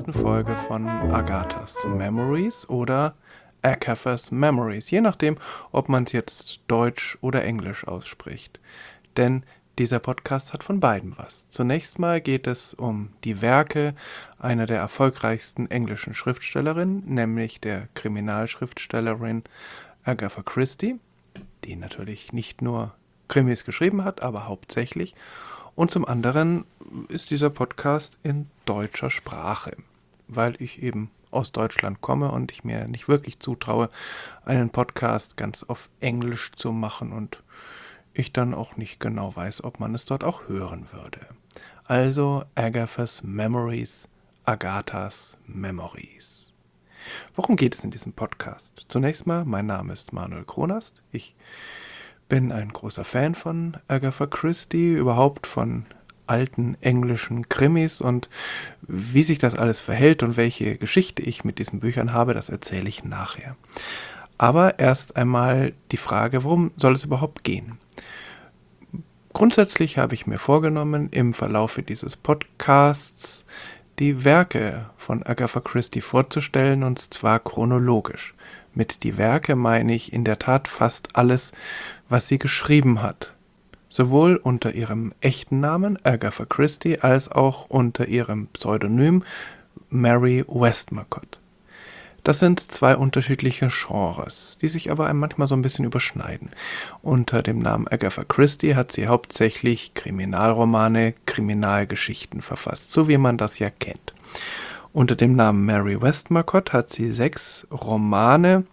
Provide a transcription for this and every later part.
neuesten Folge von Agathas Memories oder Agatha's Memories, je nachdem, ob man es jetzt Deutsch oder Englisch ausspricht. Denn dieser Podcast hat von beiden was. Zunächst mal geht es um die Werke einer der erfolgreichsten englischen Schriftstellerinnen, nämlich der Kriminalschriftstellerin Agatha Christie, die natürlich nicht nur Krimis geschrieben hat, aber hauptsächlich. Und zum anderen ist dieser Podcast in deutscher Sprache, weil ich eben aus Deutschland komme und ich mir nicht wirklich zutraue, einen Podcast ganz auf Englisch zu machen und ich dann auch nicht genau weiß, ob man es dort auch hören würde. Also Agathas Memories, Agathas Memories. Worum geht es in diesem Podcast? Zunächst mal, mein Name ist Manuel Kronast. Ich bin ein großer Fan von Agatha Christie, überhaupt von alten englischen Krimis, und wie sich das alles verhält und welche Geschichte ich mit diesen Büchern habe, das erzähle ich nachher. Aber erst einmal die Frage, worum soll es überhaupt gehen? Grundsätzlich habe ich mir vorgenommen, im Verlaufe dieses Podcasts die Werke von Agatha Christie vorzustellen, und zwar chronologisch. Mit die Werke meine ich in der Tat fast alles, was sie geschrieben hat. Sowohl unter ihrem echten Namen Agatha Christie als auch unter ihrem Pseudonym Mary Westmacott. Das sind zwei unterschiedliche Genres, die sich aber manchmal so ein bisschen überschneiden. Unter dem Namen Agatha Christie hat sie hauptsächlich Kriminalromane, Kriminalgeschichten verfasst, so wie man das ja kennt. Unter dem Namen Mary Westmacott hat sie 6 Romane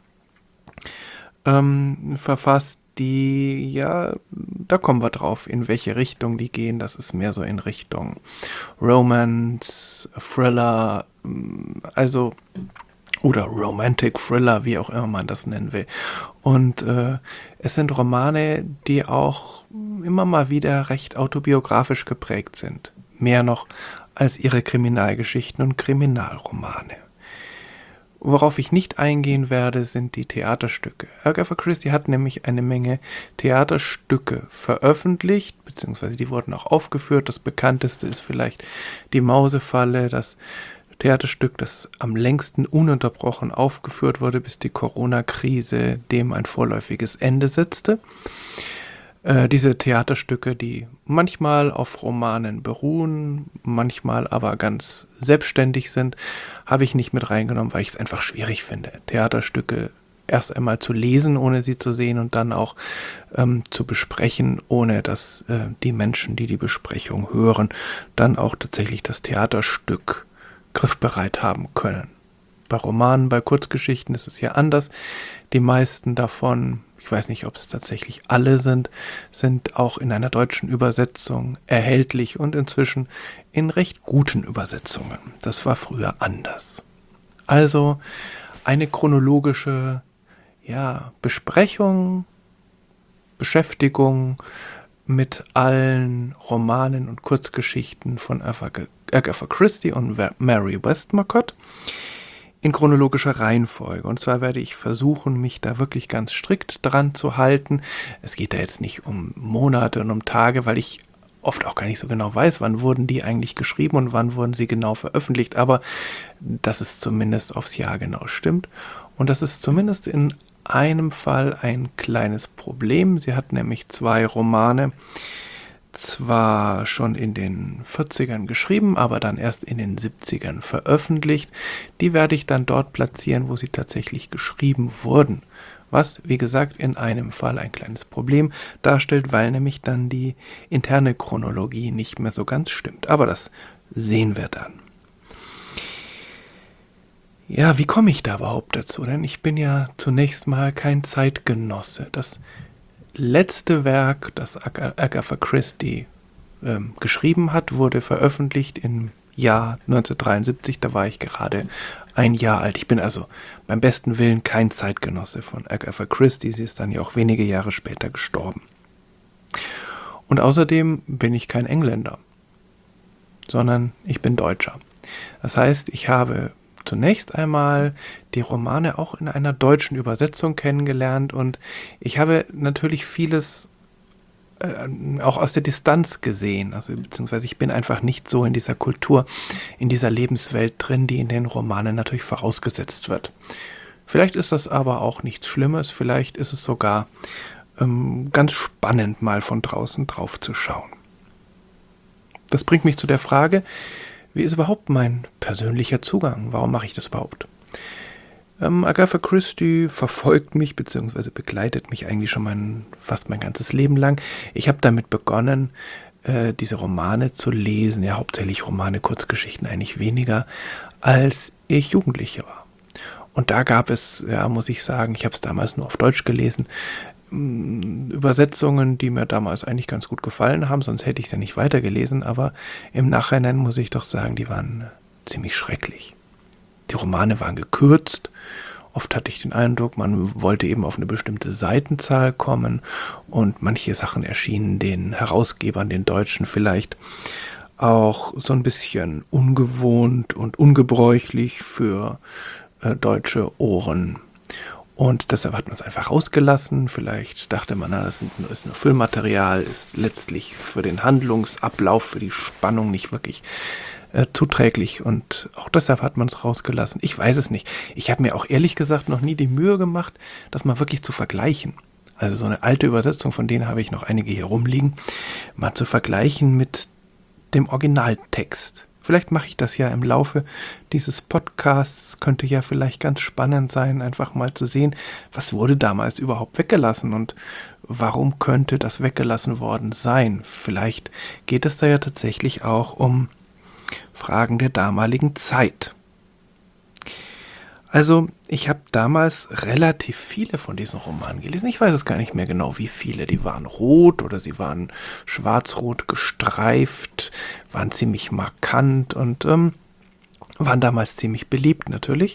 verfasst, die, ja, da kommen wir drauf, in welche Richtung die gehen. Das ist mehr so in Richtung Romance, Thriller, also oder Romantic Thriller, wie auch immer man das nennen will. Und es sind Romane, die auch immer mal wieder recht autobiografisch geprägt sind. Mehr noch als ihre Kriminalgeschichten und Kriminalromane. Worauf ich nicht eingehen werde, sind die Theaterstücke. Agatha Christie hat nämlich eine Menge Theaterstücke veröffentlicht, beziehungsweise die wurden auch aufgeführt. Das bekannteste ist vielleicht Die Mausefalle, das Theaterstück, das am längsten ununterbrochen aufgeführt wurde, bis die Corona-Krise dem ein vorläufiges Ende setzte. Diese Theaterstücke, die manchmal auf Romanen beruhen, manchmal aber ganz selbstständig sind, habe ich nicht mit reingenommen, weil ich es einfach schwierig finde, Theaterstücke erst einmal zu lesen, ohne sie zu sehen, und dann auch zu besprechen, ohne dass die Menschen, die die Besprechung hören, dann auch tatsächlich das Theaterstück griffbereit haben können. Bei Romanen, bei Kurzgeschichten ist es ja anders. Die meisten davon, ich weiß nicht, ob es tatsächlich alle sind auch in einer deutschen Übersetzung erhältlich und inzwischen in recht guten Übersetzungen. Das war früher anders. Also eine chronologische, Besprechung, Beschäftigung mit allen Romanen und Kurzgeschichten von Agatha Christie und Mary Westmacott in chronologischer Reihenfolge. Und zwar werde ich versuchen, mich da wirklich ganz strikt dran zu halten. Es geht da jetzt nicht um Monate und um Tage, weil ich oft auch gar nicht so genau weiß, wann wurden die eigentlich geschrieben und wann wurden sie genau veröffentlicht, aber dass es zumindest aufs Jahr genau stimmt. Und das ist zumindest in einem Fall ein kleines Problem. Sie hat nämlich 2 Romane zwar schon in den 40ern geschrieben, aber dann erst in den 70ern veröffentlicht. Die werde ich dann dort platzieren, wo sie tatsächlich geschrieben wurden. Was, wie gesagt, in einem Fall ein kleines Problem darstellt, weil nämlich dann die interne Chronologie nicht mehr so ganz stimmt. Aber das sehen wir dann. Ja, wie komme ich da überhaupt dazu? Denn ich bin ja zunächst mal kein Zeitgenosse. Das letzte Werk, das Agatha Christie geschrieben hat, wurde veröffentlicht im Jahr 1973. Da war ich gerade 1 Jahr alt. Ich bin also beim besten Willen kein Zeitgenosse von Agatha Christie. Sie ist dann ja auch wenige Jahre später gestorben. Und außerdem bin ich kein Engländer, sondern ich bin Deutscher. Das heißt, ich habe zunächst einmal die Romane auch in einer deutschen Übersetzung kennengelernt, und ich habe natürlich vieles auch aus der Distanz gesehen. Also beziehungsweise ich bin einfach nicht so in dieser Kultur, in dieser Lebenswelt drin, die in den Romanen natürlich vorausgesetzt wird. Vielleicht ist das aber auch nichts Schlimmes, vielleicht ist es sogar ganz spannend, mal von draußen drauf zu schauen. Das bringt mich zu der Frage, wie ist überhaupt mein persönlicher Zugang? Warum mache ich das überhaupt? Agatha Christie verfolgt mich bzw. begleitet mich eigentlich schon fast mein ganzes Leben lang. Ich habe damit begonnen, diese Romane zu lesen, ja hauptsächlich Romane, Kurzgeschichten eigentlich weniger, als ich Jugendlicher war. Und da gab es, ja, muss ich sagen, ich habe es damals nur auf Deutsch gelesen, Übersetzungen, die mir damals eigentlich ganz gut gefallen haben, sonst hätte ich es ja nicht weitergelesen, aber im Nachhinein muss ich doch sagen, die waren ziemlich schrecklich. Die Romane waren gekürzt. Oft hatte ich den Eindruck, man wollte eben auf eine bestimmte Seitenzahl kommen und manche Sachen erschienen den Herausgebern, den Deutschen vielleicht auch so ein bisschen ungewohnt und ungebräuchlich für deutsche Ohren. Und deshalb hat man es einfach rausgelassen. Vielleicht dachte man, das ist nur Füllmaterial, ist letztlich für den Handlungsablauf, für die Spannung nicht wirklich zuträglich. Und auch deshalb hat man es rausgelassen. Ich weiß es nicht. Ich habe mir auch ehrlich gesagt noch nie die Mühe gemacht, das mal wirklich zu vergleichen. Also so eine alte Übersetzung, von denen habe ich noch einige hier rumliegen, mal zu vergleichen mit dem Originaltext. Vielleicht mache ich das ja im Laufe dieses Podcasts, könnte ja vielleicht ganz spannend sein, einfach mal zu sehen, was wurde damals überhaupt weggelassen und warum könnte das weggelassen worden sein. Vielleicht geht es da ja tatsächlich auch um Fragen der damaligen Zeit. Also, ich habe damals relativ viele von diesen Romanen gelesen. Ich weiß es gar nicht mehr genau, wie viele. Die waren rot oder sie waren schwarz-rot gestreift, waren ziemlich markant und waren damals ziemlich beliebt natürlich.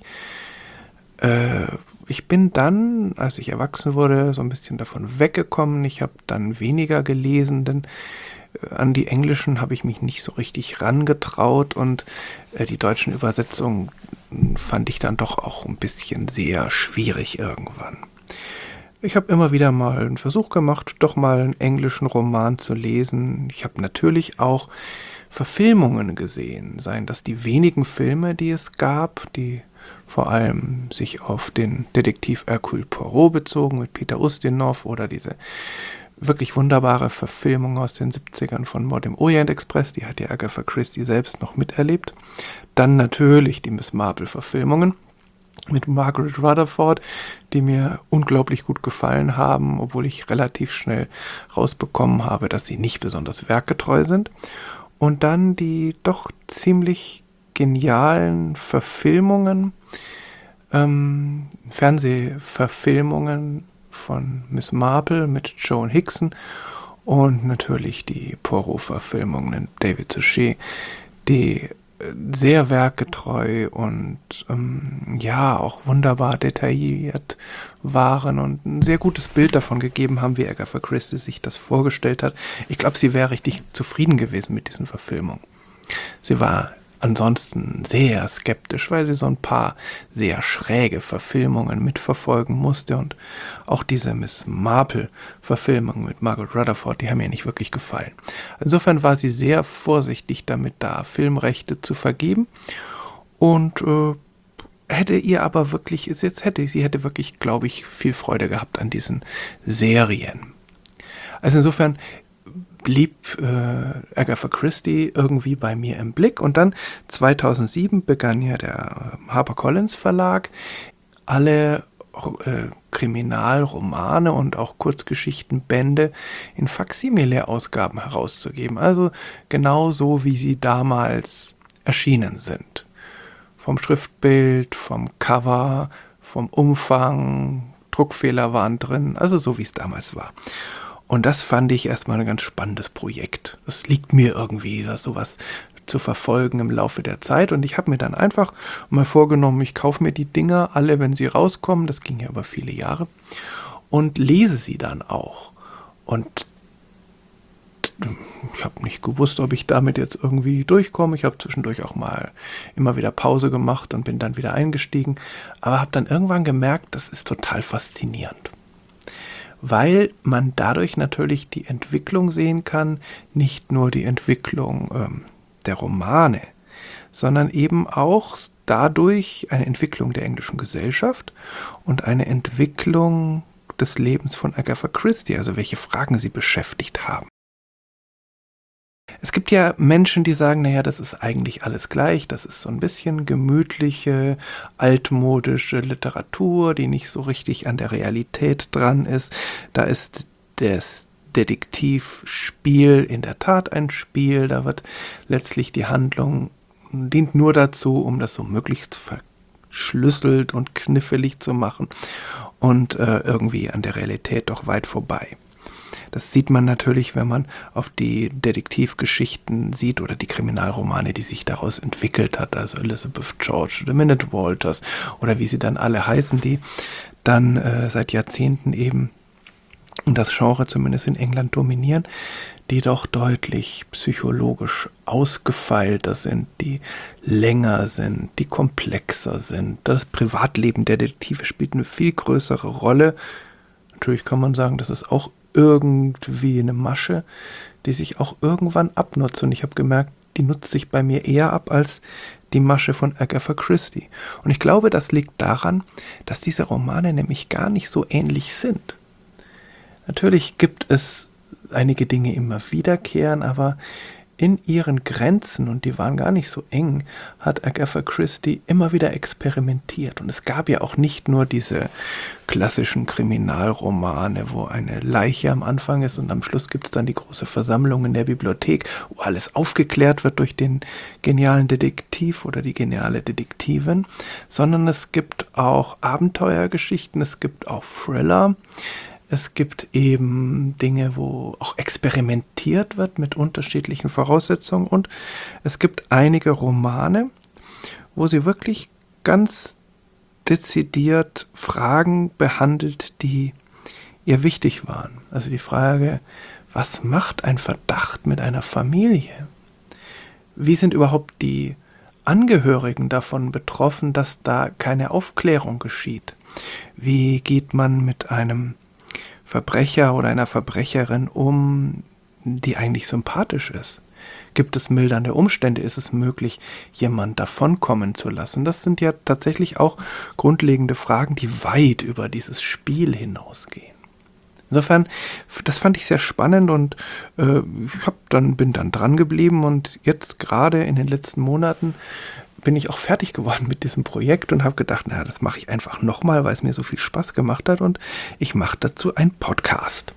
Ich bin dann, als ich erwachsen wurde, so ein bisschen davon weggekommen. Ich habe dann weniger gelesen, denn an die englischen habe ich mich nicht so richtig rangetraut und die deutschen Übersetzungen fand ich dann doch auch ein bisschen sehr schwierig irgendwann. Ich habe immer wieder mal einen Versuch gemacht, doch mal einen englischen Roman zu lesen. Ich habe natürlich auch Verfilmungen gesehen, seien das die wenigen Filme, die es gab, die vor allem sich auf den Detektiv Hercule Poirot bezogen mit Peter Ustinov oder diese wirklich wunderbare Verfilmung aus den 70ern von Mord im Orient Express, die hat ja Agatha Christie selbst noch miterlebt. Dann natürlich die Miss Marple-Verfilmungen mit Margaret Rutherford, die mir unglaublich gut gefallen haben, obwohl ich relativ schnell rausbekommen habe, dass sie nicht besonders werkgetreu sind. Und dann die doch ziemlich genialen Verfilmungen, Fernsehverfilmungen von Miss Marple mit Joan Hickson und natürlich die Poirot-Verfilmungen mit David Suchet, die sehr werkgetreu und ja, auch wunderbar detailliert waren und ein sehr gutes Bild davon gegeben haben, wie Agatha Christie sich das vorgestellt hat. Ich glaube, sie wäre richtig zufrieden gewesen mit diesen Verfilmungen. Sie war ansonsten sehr skeptisch, weil sie so ein paar sehr schräge Verfilmungen mitverfolgen musste und auch diese Miss Marple-Verfilmung mit Margaret Rutherford, die haben ihr nicht wirklich gefallen. Insofern war sie sehr vorsichtig damit, da Filmrechte zu vergeben und hätte wirklich, glaube ich, viel Freude gehabt an diesen Serien. Also insofern blieb Agatha Christie irgendwie bei mir im Blick. Und dann 2007 begann ja der HarperCollins Verlag, alle Kriminalromane und auch Kurzgeschichtenbände in Faksimile-Ausgaben herauszugeben. Also genauso, wie sie damals erschienen sind. Vom Schriftbild, vom Cover, vom Umfang, Druckfehler waren drin, also so, wie es damals war. Und das fand ich erstmal ein ganz spannendes Projekt. Das liegt mir irgendwie, sowas zu verfolgen im Laufe der Zeit. Und ich habe mir dann einfach mal vorgenommen, ich kaufe mir die Dinger alle, wenn sie rauskommen. Das ging ja über viele Jahre. Und lese sie dann auch. Und ich habe nicht gewusst, ob ich damit jetzt irgendwie durchkomme. Ich habe zwischendurch auch mal immer wieder Pause gemacht und bin dann wieder eingestiegen. Aber habe dann irgendwann gemerkt, das ist total faszinierend. weil man dadurch natürlich die Entwicklung sehen kann, nicht nur die Entwicklung der Romane, sondern eben auch dadurch eine Entwicklung der englischen Gesellschaft und eine Entwicklung des Lebens von Agatha Christie, also welche Fragen sie beschäftigt haben. Es gibt ja Menschen, die sagen, naja, das ist eigentlich alles gleich, das ist so ein bisschen gemütliche, altmodische Literatur, die nicht so richtig an der Realität dran ist. Da ist das Detektivspiel in der Tat ein Spiel, da wird letztlich die Handlung dient nur dazu, um das so möglichst verschlüsselt und knifflig zu machen und irgendwie an der Realität doch weit vorbei. Das sieht man natürlich, wenn man auf die Detektivgeschichten sieht oder die Kriminalromane, die sich daraus entwickelt hat, also Elizabeth George oder Minute Walters oder wie sie dann alle heißen, die dann seit Jahrzehnten eben das Genre zumindest in England dominieren, die doch deutlich psychologisch ausgefeilter sind, die länger sind, die komplexer sind. Das Privatleben der Detektive spielt eine viel größere Rolle. Natürlich kann man sagen, das ist auch irgendwie eine Masche, die sich auch irgendwann abnutzt. Und ich habe gemerkt, die nutzt sich bei mir eher ab als die Masche von Agatha Christie. Und ich glaube, das liegt daran, dass diese Romane nämlich gar nicht so ähnlich sind. Natürlich gibt es einige Dinge immer wiederkehren, aber in ihren Grenzen, und die waren gar nicht so eng, hat Agatha Christie immer wieder experimentiert. Und es gab ja auch nicht nur diese klassischen Kriminalromane, wo eine Leiche am Anfang ist und am Schluss gibt es dann die große Versammlung in der Bibliothek, wo alles aufgeklärt wird durch den genialen Detektiv oder die geniale Detektivin, sondern es gibt auch Abenteuergeschichten, es gibt auch Thriller. Es gibt eben Dinge, wo auch experimentiert wird mit unterschiedlichen Voraussetzungen und es gibt einige Romane, wo sie wirklich ganz dezidiert Fragen behandelt, die ihr wichtig waren. Also die Frage, was macht ein Verdacht mit einer Familie? Wie sind überhaupt die Angehörigen davon betroffen, dass da keine Aufklärung geschieht? Wie geht man mit einem Verbrecher oder einer Verbrecherin die eigentlich sympathisch ist? Gibt es mildernde Umstände? Ist es möglich, jemand davonkommen zu lassen? Das sind ja tatsächlich auch grundlegende Fragen, die weit über dieses Spiel hinausgehen. Insofern, das fand ich sehr spannend und bin dann dran geblieben und jetzt gerade in den letzten Monaten bin ich auch fertig geworden mit diesem Projekt und habe gedacht, naja, das mache ich einfach nochmal, weil es mir so viel Spaß gemacht hat und ich mache dazu einen Podcast.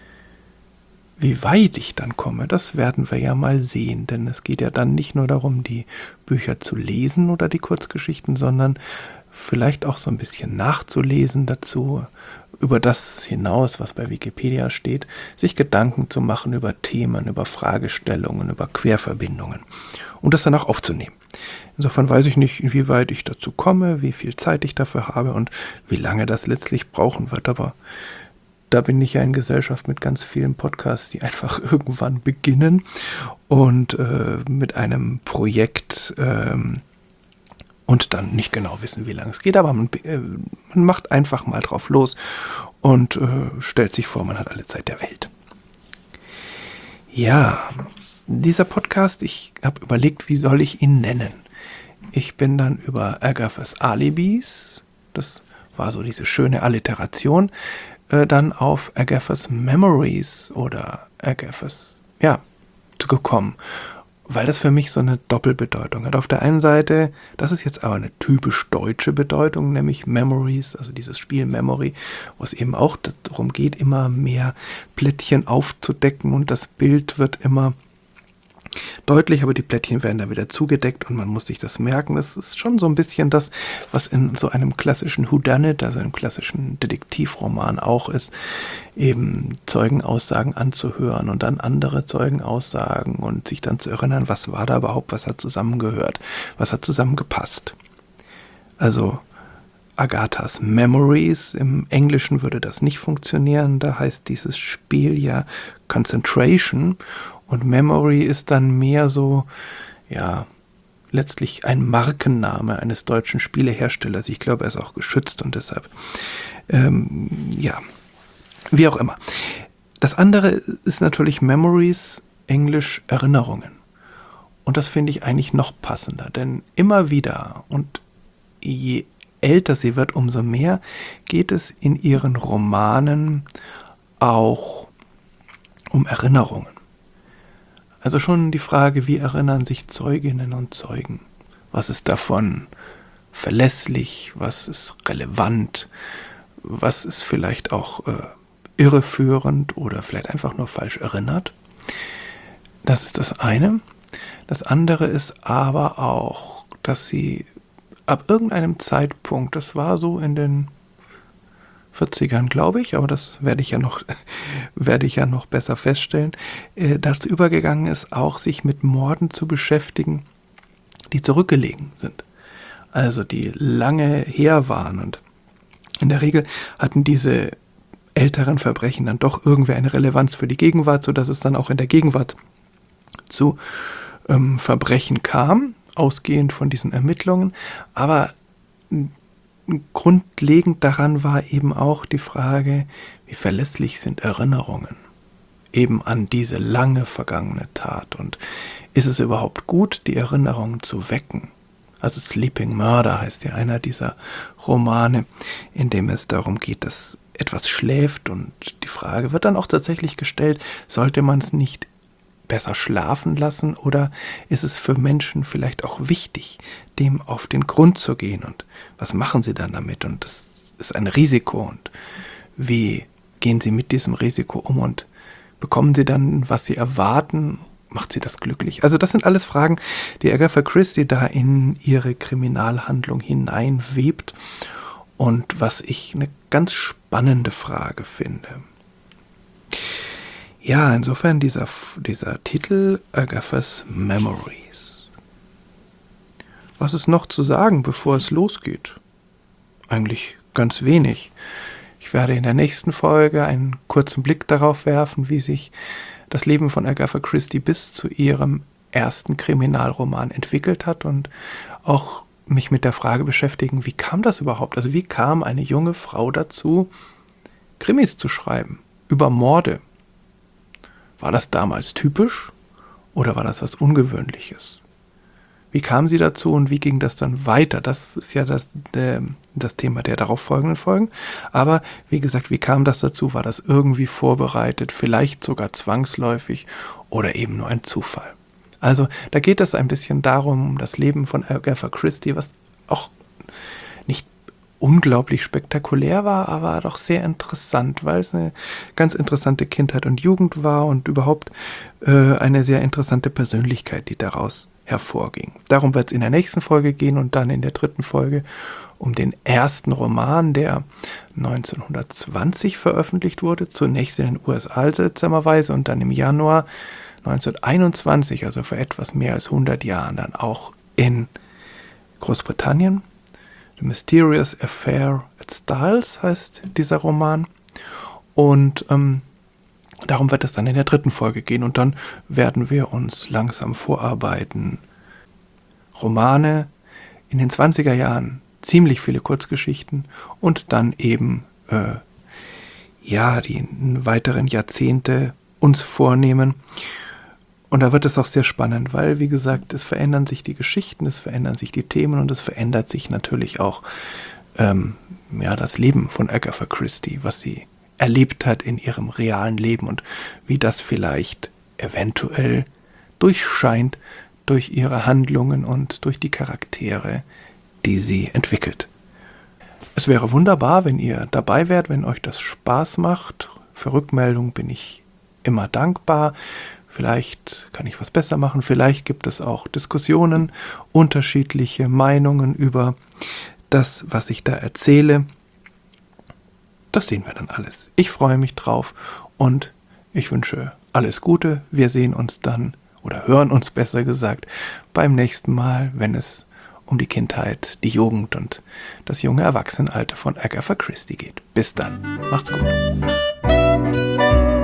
Wie weit ich dann komme, das werden wir ja mal sehen, denn es geht ja dann nicht nur darum, die Bücher zu lesen oder die Kurzgeschichten, sondern vielleicht auch so ein bisschen nachzulesen dazu, über das hinaus, was bei Wikipedia steht, sich Gedanken zu machen über Themen, über Fragestellungen, über Querverbindungen und das dann auch aufzunehmen. Insofern weiß ich nicht, inwieweit ich dazu komme, wie viel Zeit ich dafür habe und wie lange das letztlich brauchen wird, aber da bin ich ja in Gesellschaft mit ganz vielen Podcasts, die einfach irgendwann beginnen und mit einem Projekt und dann nicht genau wissen, wie lange es geht, aber man macht einfach mal drauf los und stellt sich vor, man hat alle Zeit der Welt. Ja, dieser Podcast, ich habe überlegt, wie soll ich ihn nennen? Ich bin dann über Agathas Alibis, das war so diese schöne Alliteration, dann auf Agathas Memories oder Agathas, gekommen, weil das für mich so eine Doppelbedeutung hat. Auf der einen Seite, das ist jetzt aber eine typisch deutsche Bedeutung, nämlich Memories, also dieses Spiel Memory, wo es eben auch darum geht, immer mehr Plättchen aufzudecken und das Bild wird immer deutlich, aber die Plättchen werden dann wieder zugedeckt und man muss sich das merken. Das ist schon so ein bisschen das, was in so einem klassischen Whodunit, also einem klassischen Detektivroman auch ist, eben Zeugenaussagen anzuhören und dann andere Zeugenaussagen und sich dann zu erinnern, was war da überhaupt, was hat zusammengehört, was hat zusammengepasst. Also Agathas Memories, im Englischen würde das nicht funktionieren, da heißt dieses Spiel ja Concentration und Memory ist dann mehr so, letztlich ein Markenname eines deutschen Spieleherstellers. Ich glaube, er ist auch geschützt und deshalb, Wie auch immer. Das andere ist natürlich Memories, Englisch Erinnerungen. Und das finde ich eigentlich noch passender, denn immer wieder und je älter sie wird, umso mehr geht es in ihren Romanen auch um Erinnerungen. Also schon die Frage, wie erinnern sich Zeuginnen und Zeugen? Was ist davon verlässlich? Was ist relevant? Was ist vielleicht auch irreführend oder vielleicht einfach nur falsch erinnert? Das ist das eine. Das andere ist aber auch, dass sie ab irgendeinem Zeitpunkt, das war so in den 40ern, glaube ich, aber das werde ich ja noch besser feststellen, dazu übergegangen ist, auch sich mit Morden zu beschäftigen, die zurückgelegen sind. Also die lange her waren. Und in der Regel hatten diese älteren Verbrechen dann doch irgendwie eine Relevanz für die Gegenwart, sodass es dann auch in der Gegenwart zu Verbrechen kam, ausgehend von diesen Ermittlungen. Aber grundlegend daran war eben auch die Frage, wie verlässlich sind Erinnerungen eben an diese lange vergangene Tat und ist es überhaupt gut, die Erinnerungen zu wecken? Also Sleeping Murder heißt ja einer dieser Romane, in dem es darum geht, dass etwas schläft und die Frage wird dann auch tatsächlich gestellt, sollte man es nicht besser schlafen lassen oder ist es für Menschen vielleicht auch wichtig, dem auf den Grund zu gehen und was machen sie dann damit und das ist ein Risiko und wie gehen sie mit diesem Risiko um und bekommen sie dann, was sie erwarten, macht sie das glücklich? Also das sind alles Fragen, die Agatha Christie da in ihre Kriminalhandlung hineinwebt und was ich eine ganz spannende Frage finde. Ja, insofern dieser Titel Agatha's Memories. Was ist noch zu sagen, bevor es losgeht? Eigentlich ganz wenig. Ich werde in der nächsten Folge einen kurzen Blick darauf werfen, wie sich das Leben von Agatha Christie bis zu ihrem ersten Kriminalroman entwickelt hat und auch mich mit der Frage beschäftigen, wie kam das überhaupt? Also wie kam eine junge Frau dazu, Krimis zu schreiben über Morde? War das damals typisch oder war das was Ungewöhnliches? Wie kam sie dazu und wie ging das dann weiter? Das ist ja das Thema der darauf folgenden Folgen. Aber wie gesagt, wie kam das dazu? War das irgendwie vorbereitet, vielleicht sogar zwangsläufig oder eben nur ein Zufall? Also da geht es ein bisschen darum, um das Leben von Agatha Christie, was auch nicht unglaublich spektakulär war, aber doch sehr interessant, weil es eine ganz interessante Kindheit und Jugend war und überhaupt eine sehr interessante Persönlichkeit, die daraus hervorging. Darum wird es in der nächsten Folge gehen und dann in der dritten Folge um den ersten Roman, der 1920 veröffentlicht wurde, zunächst in den USA seltsamerweise und dann im Januar 1921, also vor etwas mehr als 100 Jahren, dann auch in Großbritannien. The Mysterious Affair at Styles heißt dieser Roman und darum wird es dann in der dritten Folge gehen und dann werden wir uns langsam vorarbeiten. Romane in den 20er Jahren, ziemlich viele Kurzgeschichten und dann eben die weiteren Jahrzehnte uns vornehmen. Und da wird es auch sehr spannend, weil, wie gesagt, es verändern sich die Geschichten, es verändern sich die Themen und es verändert sich natürlich auch das Leben von Agatha Christie, was sie erlebt hat in ihrem realen Leben und wie das vielleicht eventuell durchscheint durch ihre Handlungen und durch die Charaktere, die sie entwickelt. Es wäre wunderbar, wenn ihr dabei wärt, wenn euch das Spaß macht. Für Rückmeldung bin ich immer dankbar. Vielleicht kann ich was besser machen, vielleicht gibt es auch Diskussionen, unterschiedliche Meinungen über das, was ich da erzähle. Das sehen wir dann alles. Ich freue mich drauf und ich wünsche alles Gute. Wir sehen uns dann oder hören uns besser gesagt beim nächsten Mal, wenn es um die Kindheit, die Jugend und das junge Erwachsenenalter von Agatha Christie geht. Bis dann. Macht's gut.